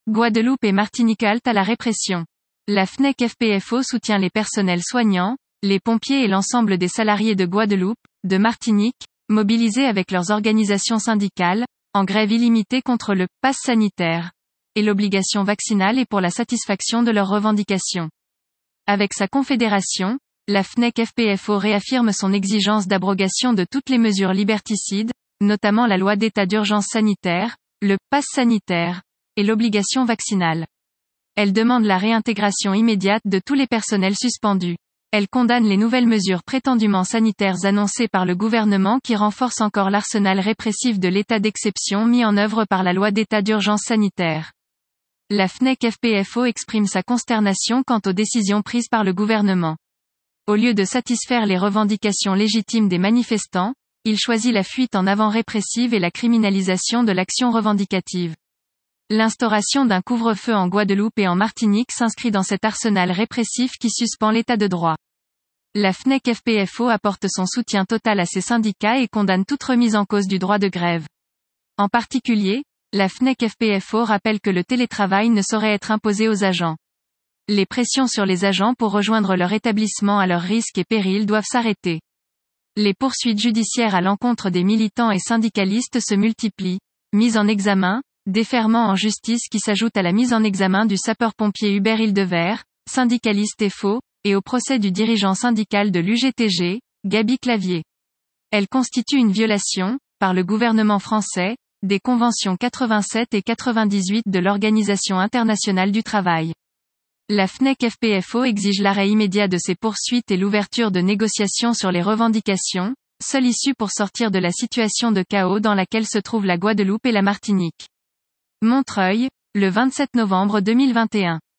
Guadeloupe et Martinique halte à la répression. La FNEC-FPFO soutient les personnels soignants, les pompiers et l'ensemble des salariés de Guadeloupe, de Martinique, mobilisés avec leurs organisations syndicales, en grève illimitée contre le pass sanitaire et l'obligation vaccinale et pour la satisfaction de leurs revendications. Avec sa confédération, la FNEC-FPFO réaffirme son exigence d'abrogation de toutes les mesures liberticides, notamment la loi d'état d'urgence sanitaire, le pass sanitaire et l'obligation vaccinale. Elle demande la réintégration immédiate de tous les personnels suspendus. Elle condamne les nouvelles mesures prétendument sanitaires annoncées par le gouvernement qui renforcent encore l'arsenal répressif de l'état d'exception mis en œuvre par la loi d'état d'urgence sanitaire. La FNEC-FPFO exprime sa consternation quant aux décisions prises par le gouvernement. Au lieu de satisfaire les revendications légitimes des manifestants, il choisit la fuite en avant répressive et la criminalisation de l'action revendicative. L'instauration d'un couvre-feu en Guadeloupe et en Martinique s'inscrit dans cet arsenal répressif qui suspend l'état de droit. La FNEC-FPFO apporte son soutien total à ces syndicats et condamne toute remise en cause du droit de grève. En particulier, la FNEC-FPFO rappelle que le télétravail ne saurait être imposé aux agents. Les pressions sur les agents pour rejoindre leur établissement à leurs risques et périls doivent s'arrêter. Les poursuites judiciaires à l'encontre des militants et syndicalistes se multiplient. Mise en examen, déferment en justice qui s'ajoute à la mise en examen du sapeur-pompier Hubert Hildevert, syndicaliste et faux, et au procès du dirigeant syndical de l'UGTG, Gaby Clavier. Elle constitue une violation, par le gouvernement français, des conventions 87 et 98 de l'Organisation internationale du travail. La FNEC-FPFO exige l'arrêt immédiat de ces poursuites et l'ouverture de négociations sur les revendications, seule issue pour sortir de la situation de chaos dans laquelle se trouvent la Guadeloupe et la Martinique. Montreuil, le 27 novembre 2021.